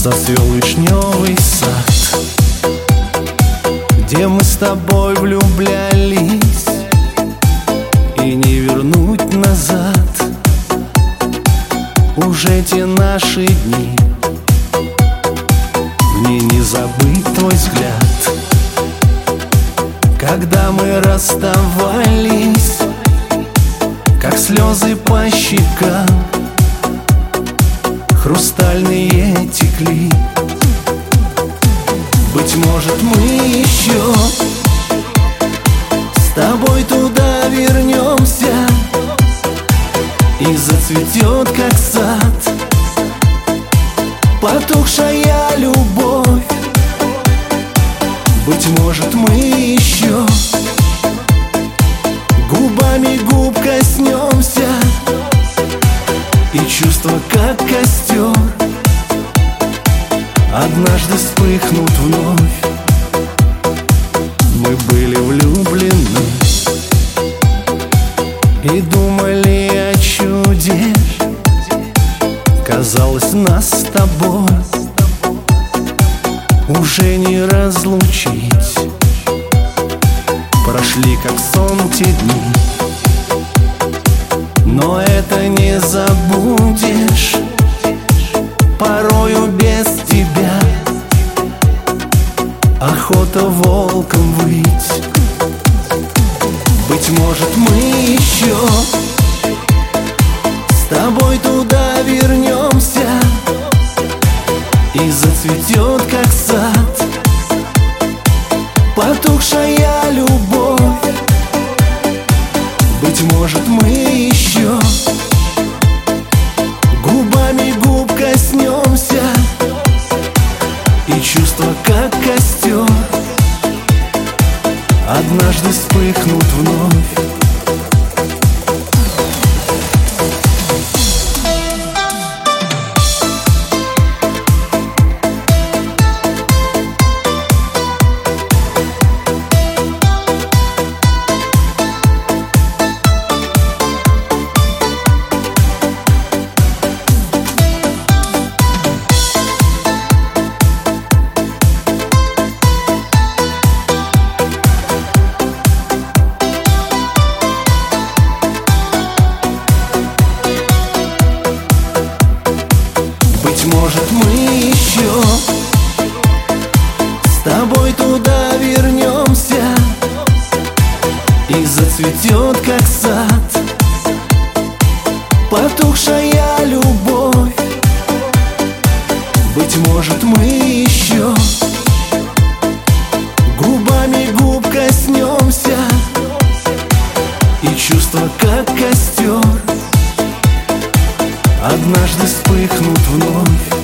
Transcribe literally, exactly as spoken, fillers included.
Зацвел вишневый сад, где мы с тобой влюблялись, и не вернуть назад уже те наши дни. Мне не забыть твой взгляд, когда мы расставались, как слезы по щекам хрустальные текли. Быть может, мы еще с тобой туда вернемся, и зацветет, как сад, потухшая любовь. Быть может, мы еще губами губ коснемся, и чувства, как костер, однажды вспыхнут вновь. Мы были влюблены и думали о чуде. Казалось, нас с тобой уже не разлучить. Прошли, как сон, те дни, но это не забудешь. Порою без тебя охота волком выть. Быть может, мы еще с тобой туда вернемся, и зацветет, как сад, потухшая любовь. Быть может, мы еще губами губ коснемся, и чувства, как костер, однажды вспыхнут вновь. Может, мы еще с тобой туда вернемся, и зацветет, как сад, потухшая любовь. Быть может, мы еще губами губ коснемся, и чувства, как костер, однажды вспыхнут вновь.